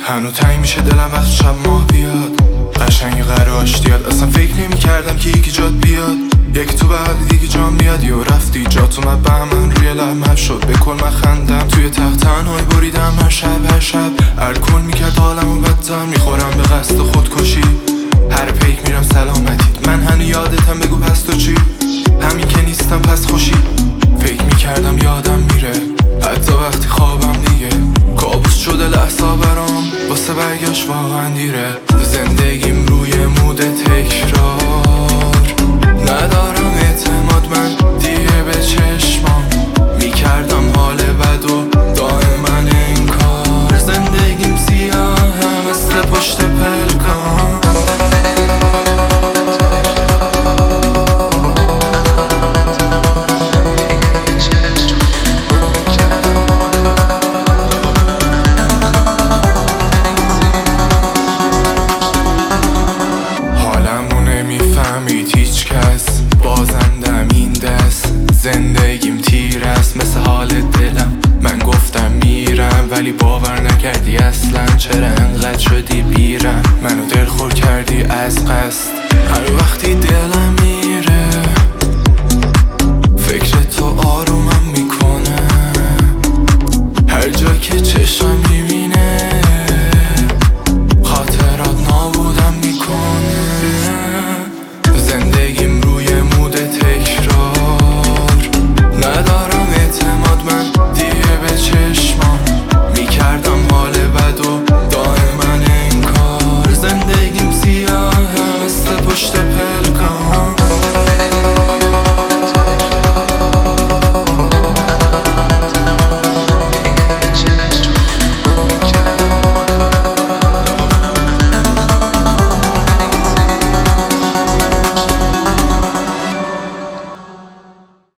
هنو تنگ میشه دلم وقت شب ماه بیاد، قشنگ قراش دیاد. اصلا فکر نمی کردم که یکی جات بیاد، یکی تو بعد دیگه جام بیاد. یا رفتی جات اومد به من روی لحمه شد، به کل من خندم توی تخت تنهایی بریدم هر شب الکل میکرد حالمو بدتر، میخورم به قصد خودکشی. هر پیک میرم سلامتید، من هنو یادتم بگو پس تو چی؟ همین که نیستم پس خوشی. فکر میکردم یادم میره حتی وقتی خوابم دیگه کابوس شده لحظه برام، واسه برگشت واقعا دیره. زندگیم روی مود تکرار، ندارم اعتماد من دیگه به چشمام، میکردم حال بد و دائما انکار. زندگیم سیاه مثل پشت پلکان، بازندم این دست. زندگیم تیر است مثل حال دلم، من گفتم میرم ولی باور نکردی اصلا. چرا انقدر شدی بیرم، منو دلخور کردی از قصد. هر وقتی دلم